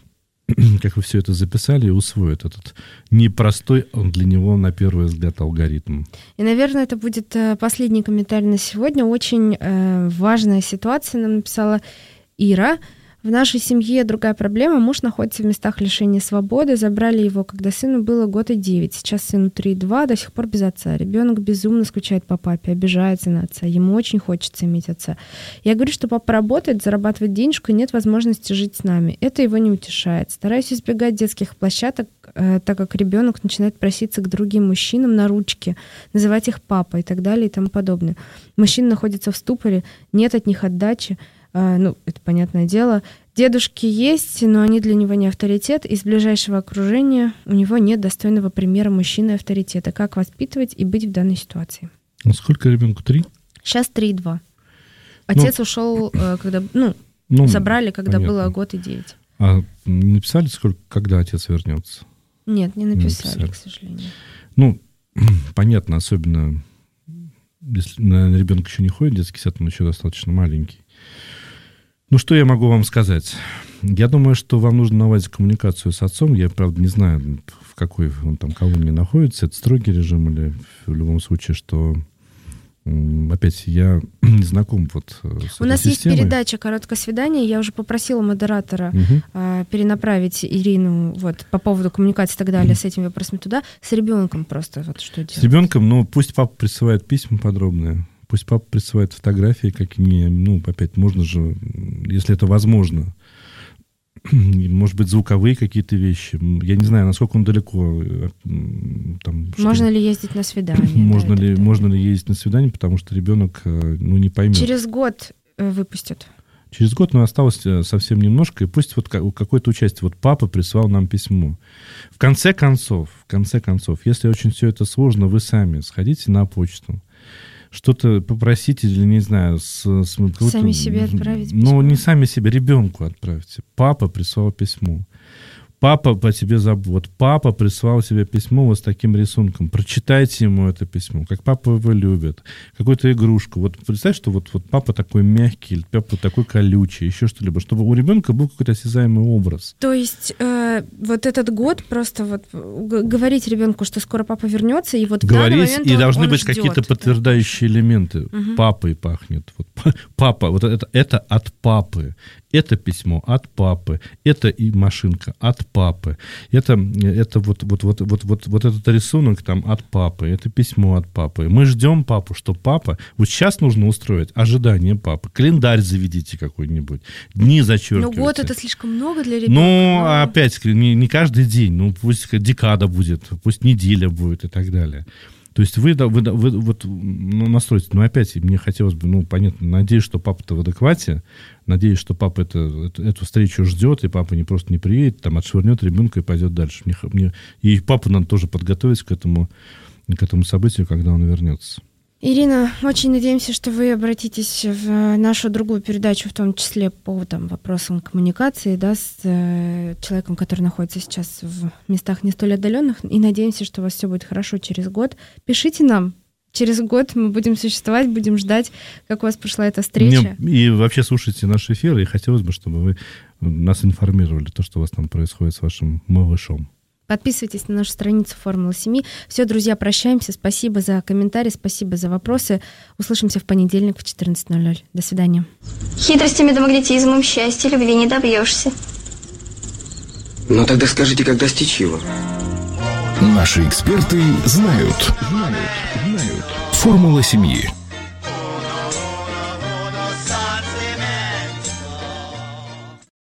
как вы все это записали, и усвоит этот непростой, он для него, на первый взгляд, алгоритм. И, наверное, это будет последний комментарий на сегодня. Очень э, важная ситуация нам написала Ира. В нашей семье другая проблема. Муж находится в местах лишения свободы. Забрали его, когда сыну было год и девять. Сейчас сыну три и два, до сих пор без отца. Ребенок безумно скучает по папе, обижается на отца. Ему очень хочется иметь отца. Я говорю, что папа работает, зарабатывает денежку, и нет возможности жить с нами. Это его не утешает. Стараюсь избегать детских площадок, э, так как ребенок начинает проситься к другим мужчинам на ручки, называть их папой и так далее и тому подобное. Мужчина находится в ступоре, нет от них отдачи. Uh, ну, это понятное дело. Дедушки есть, но они для него не авторитет. Из ближайшего окружения у него нет достойного примера мужчины авторитета. Как воспитывать и быть в данной ситуации? Ну, сколько ребенку? Три? Сейчас три и два. Отец ну, ушел, когда, ну, ну, забрали, когда понятно. Было год и девять. А не написали, сколько, когда отец вернется? Нет, не написали, не написали. К сожалению. Ну, понятно, особенно если ребенок еще не ходит в детский сад, он еще достаточно маленький. Ну, что я могу вам сказать? Я думаю, что вам нужно наладить коммуникацию с отцом. Я, правда, не знаю, в какой он там колонии находится. Это строгий режим или в любом случае, что... Опять, я не знаком вот с У нас системой. Есть передача «Короткое свидание». Я уже попросила модератора угу. э, перенаправить Ирину вот, по поводу коммуникации и так далее с этими вопросами туда. С ребенком просто вот что делать? С ребенком, ну, пусть папа присылает письма подробные. Пусть папа присылает фотографии, какими, ну, опять, можно же, если это возможно, может быть, звуковые какие-то вещи. Я не знаю, насколько он далеко. Там, можно что... ли ездить на свидание? Можно, да, ли, это, можно ли ездить на свидание, потому что ребенок, ну, не поймет. Через год выпустят. Через год, но осталось совсем немножко, и пусть вот какое-то участие. Вот папа прислал нам письмо. В конце концов, в конце концов, если очень все это сложно, вы сами сходите на почту. Что-то попросите, или, не знаю... С, с, сами себе отправить письмо? Ну, не сами себе, ребенку отправьте. Папа прислал письмо. Папа по тебе забыл. Вот папа прислал себе письмо вот с таким рисунком. Прочитайте ему это письмо. Как папа его любит. Какую-то игрушку. Вот представь, что вот, вот папа такой мягкий, или папа такой колючий, еще что-либо. Чтобы у ребенка был какой-то осязаемый образ. То есть э, А, вот этот год просто вот г- говорить ребенку, что скоро папа вернется, и вот в Говорить, данный момент и он, должны он быть ждёт, какие-то да. подтверждающие элементы. Угу. Папой пахнет. Вот, папа, вот это, это от папы. Это письмо от папы. Это и машинка от папы. Это, это вот, вот, вот, вот, вот, вот этот рисунок там от папы. Это письмо от папы. Мы ждем папу, что папа... Вот сейчас нужно устроить ожидание папы. Календарь заведите какой-нибудь. Дни зачеркивайте. Ну, год это слишком много для ребенка. Ну, но... опять, не, не каждый день. Ну, пусть декада будет, пусть неделя будет и так далее. То есть вы, вы, вы вот, ну, настроите. Но опять, мне хотелось бы, ну, понятно, надеюсь, что папа-то в адеквате. Надеюсь, что папа это, это, эту встречу ждет, и папа не просто не приедет, там, отшвырнет ребенка и пойдет дальше. Мне, мне, и папу надо тоже подготовить к этому, к этому событию, когда он вернется. Ирина, очень надеемся, что вы обратитесь в нашу другую передачу, в том числе по там, вопросам коммуникации, да, с э, человеком, который находится сейчас в местах не столь отдаленных, и надеемся, что у вас все будет хорошо через год. Пишите нам. Через год мы будем существовать, будем ждать, как у вас прошла эта встреча. Мне, и вообще слушайте наши эфиры, и хотелось бы, чтобы вы нас информировали, то, что у вас там происходит с вашим малышом. Подписывайтесь на нашу страницу «Формула семьи». Все, друзья, прощаемся. Спасибо за комментарии, спасибо за вопросы. Услышимся в понедельник в четырнадцать ноль ноль. До свидания. Хитростями да магнетизмом счастья любви не добьешься. Ну тогда скажите, как достичь его? Наши эксперты знают. Знают. Знают. Формула семьи.